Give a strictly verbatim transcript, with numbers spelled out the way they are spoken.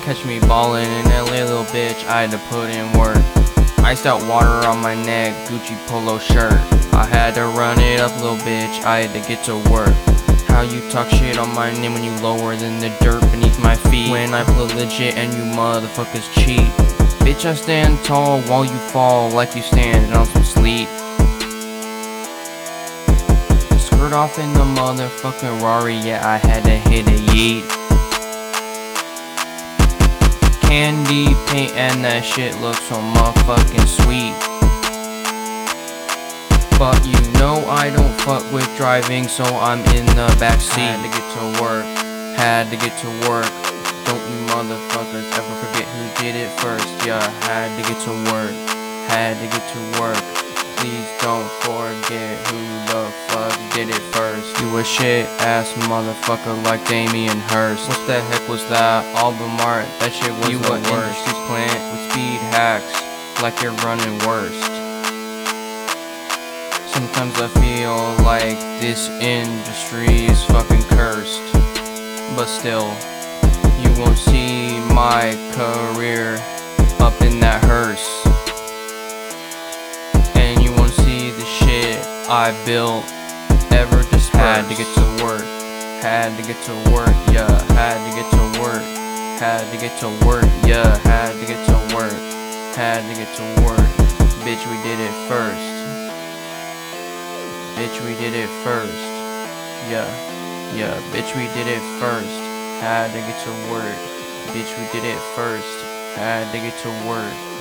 Catch me ballin' in L A, little bitch, I had to put in work. Iced out water on my neck, Gucci polo shirt. I had to run it up, little bitch, I had to get to work. How you talk shit on my name when you lower than the dirt beneath my feet? When I play legit and you motherfuckers cheat. Bitch, I stand tall while you fall like you stand on some sleep. Skirt off in the motherfucking Rari, yeah, I had to hit a yeet. Candy paint and that shit looks so motherfucking sweet. But you know I don't fuck with driving, so I'm in the backseat. Had to get to work, had to get to work. Don't you motherfuckers ever forget who did it first. Yeah, had to get to work, had to get to work. Please don't forget who the fuck did it first. You a shit ass motherfucker like Damien Hirst. What the heck was that? Album art, that shit was you the worst. You a industry plant with speed hacks like you're running worst. Sometimes I feel like this industry is fucking cursed. But still, you won't see my career up in that hearse. And you won't see the shit I built ever disperse. Had to get to work, had to get to work, yeah. Had to get to work, had to get to work, yeah. Had to get to work, had to get to work. Bitch, we did it first. Bitch, we did it first. Yeah, yeah, bitch, we did it first. Had to get to work. Bitch, we did it first. Had to get to work.